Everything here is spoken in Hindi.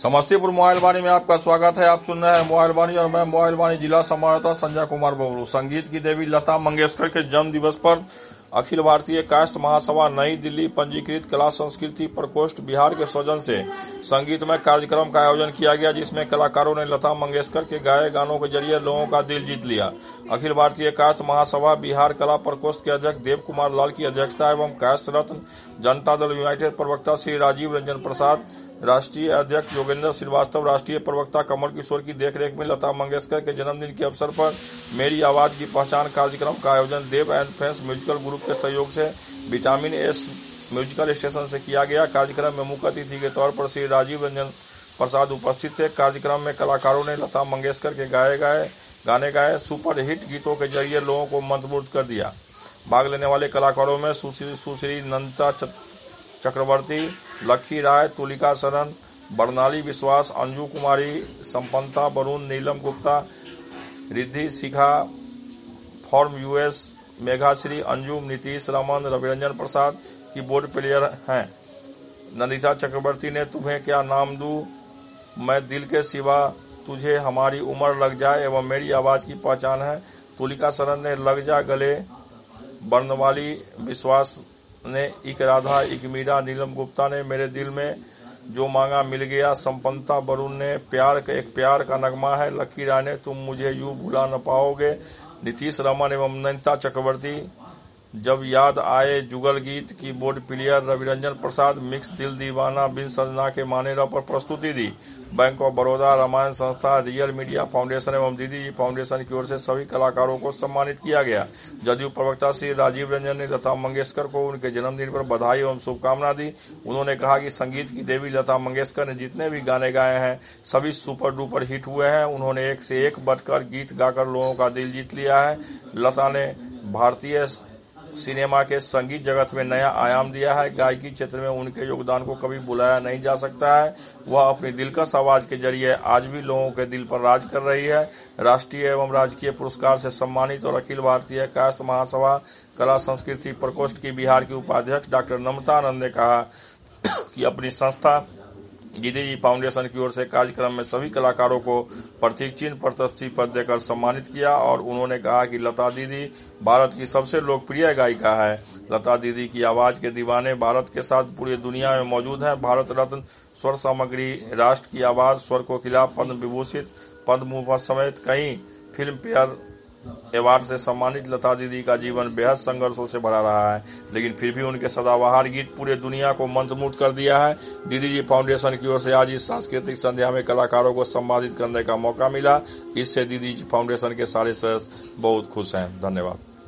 समस्तीपुर मोबाइल वाणी में आपका स्वागत है। आप सुन रहे हैं मोबाइल वाणी और मैं मोबाइल वाणी जिला संवाददाता संजय कुमार बबलू। संगीत की देवी लता मंगेशकर के जन्म दिवस पर अखिल भारतीय कायस्थ महासभा नई दिल्ली पंजीकृत कला संस्कृति प्रकोष्ठ बिहार के सौजन्य से संगीतमय कार्यक्रम का आयोजन किया गया, जिसमें कलाकारों ने लता मंगेशकर के गाए गानों के जरिए लोगों का दिल जीत लिया। अखिल भारतीय कायस्थ महासभा बिहार कला प्रकोष्ठ के अध्यक्ष देव कुमार लाल की अध्यक्षता एवं कायस्थ रत्न जनता दल यूनाइटेड प्रवक्ता श्री राजीव रंजन प्रसाद, राष्ट्रीय अध्यक्ष योगेंद्र श्रीवास्तव, राष्ट्रीय प्रवक्ता कमल किशोर की देखरेख में लता मंगेशकर के जन्मदिन के अवसर पर मेरी आवाज की पहचान कार्यक्रम का आयोजन Dev and friends musical group के सहयोग से विटामिन एस म्यूजिकल स्टेशन से किया गया। कार्यक्रम में मुख्य अतिथि के तौर पर श्री राजीव रंजन प्रसाद उपस्थित थे। कार्यक्रम में कलाकारों ने लता मंगेशकर के गाने गाए सुपर हिट गीतों के जरिए लोगों को मंत्रमुग्ध कर दिया। भाग लेने वाले कलाकारों में सुश्री नंदिता चक्रवर्ती, लक्की राय, तुलिका सरन, बरनाली विश्वास, अंजू कुमारी, संपन्नता वरुण, नीलम गुप्ता, रिद्धि शिखा, फॉर्म यूएस, मेघाश्री, अंजुम, नीतीश रमन, रविरंजन प्रसाद कीबोर्ड प्लेयर हैं। नंदिता चक्रवर्ती ने तुम्हें क्या नाम दूं, मैं दिल के सिवा तुझे, हमारी उम्र लग जाए एवं मेरी आवाज की पहचान है। तुलिका सरन ने लग जा गले, बरनवाली विश्वास ने इक राधा इक मीरा, नीलम गुप्ता ने मेरे दिल में जो मांगा मिल गया, संपन्नता वरुण ने प्यार का नगमा है, लक्की राय ने तुम मुझे यूं भुला न पाओगे, नीतीश रमन एवं नंदिता चक्रवर्ती जब याद आए जुगल गीत keyboard player, Raviranjan Prasad mix दिल दीवाना बिन सजना के मानेरा पर प्रस्तुति दी। बैंक ऑफ बड़ौदा, रामायण संस्था, रियल मीडिया फाउंडेशन एवं दीदी फाउंडेशन की ओर से सभी कलाकारों को सम्मानित किया गया। जदयू प्रवक्ता श्री राजीव रंजन ने लता मंगेशकर को उनके जन्मदिन पर बधाई एवं शुभकामना दी। उन्होंने कहा कि संगीत की देवी लता मंगेशकर ने जितने भी गाने गाए हैं सभी सुपर डुपर हिट हुए हैं। उन्होंने एक से एक बढ़कर गीत गाकर लोगों का दिल जीत लिया है। लता ने भारतीय सिनेमा के संगीत जगत में नया आयाम दिया है। गायकी क्षेत्र में उनके योगदान को कभी भुलाया नहीं जा सकता है। वह अपनी दिलकश आवाज के जरिए आज भी लोगों के दिल पर राज कर रही है। राष्ट्रीय एवं राजकीय पुरस्कार से सम्मानित और अखिल भारतीय कायस्थ महासभा कला संस्कृति प्रकोष्ठ की बिहार की उपाध्यक्ष डॉक्टर नम्रता आनंद ने कहा कि अपनी संस्था दीदी फाउंडेशन की ओर से कार्यक्रम में सभी कलाकारों को प्रतीक चिन्ह प्रशस्ति पत्र देकर सम्मानित किया और उन्होंने कहा कि लता दीदी भारत की सबसे लोकप्रिय गायिका है। लता दीदी की आवाज के दीवाने भारत के साथ पूरी दुनिया में मौजूद हैं। भारत रत्न, स्वर सामग्री, राष्ट्र की आवाज, स्वर कोकिला, पद्म विभूषित, पद्म भूषण समेत कई फिल्म फेयर अवार्ड से सम्मानित लता दीदी का जीवन बेहद संघर्षों से भरा रहा है, लेकिन फिर भी उनके सदाबहार गीत पूरे दुनिया को मंत्रमुग्ध कर दिया है। दीदी जी फाउंडेशन की ओर से आज इस सांस्कृतिक संध्या में कलाकारों को सम्मानित करने का मौका मिला। इससे दीदी जी फाउंडेशन के सारे सदस्य बहुत खुश हैं। धन्यवाद।